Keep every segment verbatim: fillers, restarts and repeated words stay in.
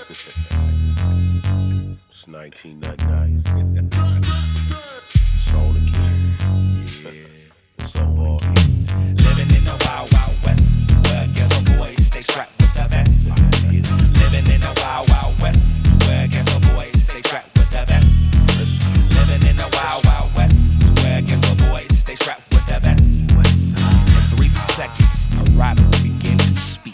It's nineteen ninety-nine. It's on again. Yeah. It's so hard. Living in the wild, wild west, where ghetto boys stay strapped with the vest. Living in the wild, wild west, where ghetto boys stay strapped with the vest. Living in the wild, wild west, where ghetto boys stay strapped with the vest. In three seconds, a rider will begin to speak.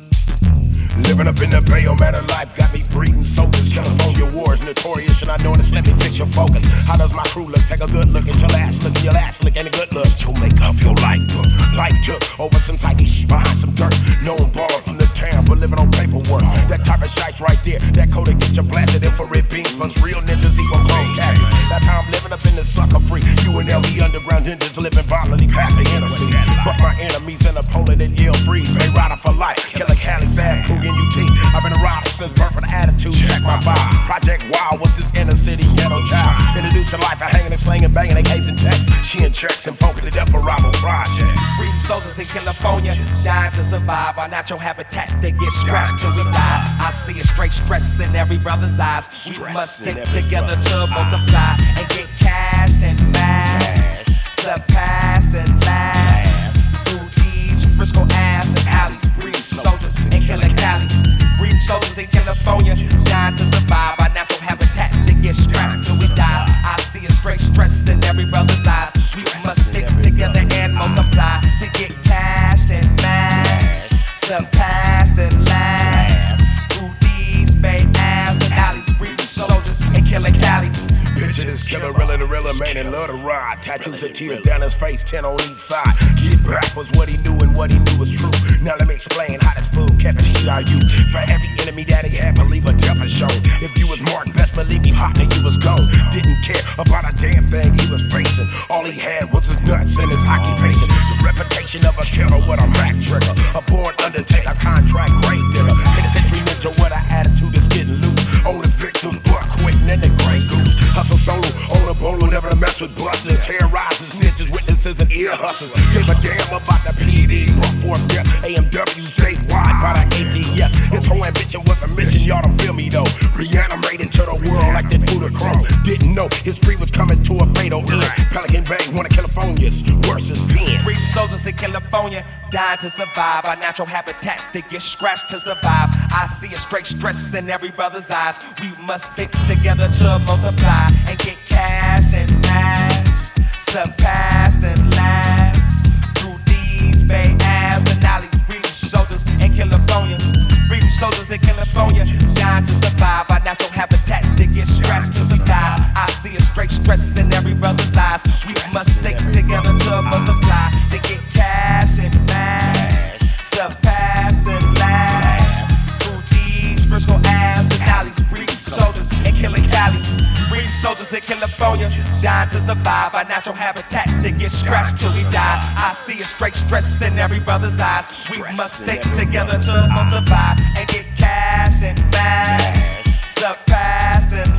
Living up in the Bay, oh man, life got me breathing soldiers. California wars notorious, and I know this. Let me fix your focus. How does my crew look? Take a good look at your last look, and your last look ain't a good look. To make up your life, life took over some tidy shit behind some dirt. No one borrowed from the town, but living on paperwork. That type of shite's right there. That code get you blasted infrared beams. Plus real ninjas equal closed caskets. That's how I'm living up in the sucker free. U N L V underground ninjas living violently past the innocent. Fuck my enemies and opponent and yell free. Bay rider for life. Killer Cali, Sad, Coogan, U T. I've been a rider since birth with attitude. Check my vibe. Project Wild was this inner city ghetto child. Introducing life, I hanging and slinging, banging, A Ks and texts. She in checks and funky to death for rival projects. Freedom soldiers in California, dying to survive. Our natural habitats, they get scratched till we die. I see a straight stress in every brother's eyes. We must stick together to multiply and get cash and mass, surpassed and last. Through these Frisco Aves and alleys, breed soldiers in Killer Cali. Breed soldiers in California, dying to survive. Our natural habitats, they get scratched till we die. I see a straight stress in every brother's eyes. We must stick together and multiply to get cash and mass, surpassed and last. Through these Bay Aves and alleys, breed soldiers in Killer Cali. Picture this killer, realer the realer, man, and love to ride. Tattoos and tears down his face, ten on each side. Get back was what he knew, and what he knew was true. Now let me explain how this fool kept it T I U. For every enemy that he had, believe a death is shown. If you was marked, best believe me, hot, then you was gone. Didn't care about a damn thing he was facing. All he had was his nuts and his occupation. The reputation of a killer with a Mac trigger. A born undertaker, contract grave digger. Penitentiary ninja with an attitude that's getting loose. On the victim, buck quitting and the gray goose. Hustle solo, on a bolo, never to mess with busters. Terrorizers, snitches, witnesses, and ear hustlers. Give a damn about the P D. Brought forth death, A M W statewide by the A T F. His whole ambition was a mission, y'all don't feel me though. Reanimated to the world like that food of chrome. Didn't know his spree was coming to a fatal end. Pelican Bay, one of California's worstest pens. Breed soldiers in California, dying to survive. Our natural habitat, they get scratched to survive. I see a straight stress in every brother's eyes. We must stick together to multiply and get cash and mass, surpassed and last. Through these Bay Aves and alleys, breeding soldiers in California. Breeding soldiers in California, dying to survive. Our natural habitat, they get scratched to survive. I see a straight stress in every brother's eyes. We must stick together to multiply to get cash and mass, surpassed and last. Through these Frisco Aves and alleys, breeding soldiers in Killer Cali. Breeding soldiers in California, dying to survive. Our natural habitat, they get scratched till we die. I see a straight stress in every brother's eyes. We must stick together to multiply and get cash and mass, surpassed and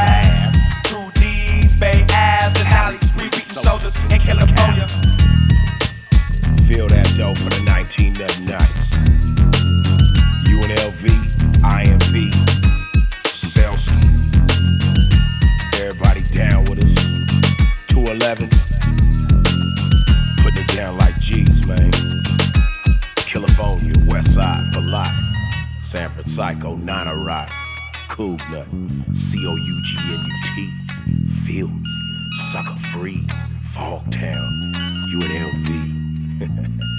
last. Through these Bay Aves and alleys, breeding soldiers in California. Feel that dough for the nineteen ninety-nines. U N L V, I M P, Selsky. Everybody down with us. two eleven. Putting it down like G's, man. California, West Side for life. San Francisco, Nana Rock. Coog Nut. C O U G N U T. Feel me. Sucker free. Fogtown. U N L V.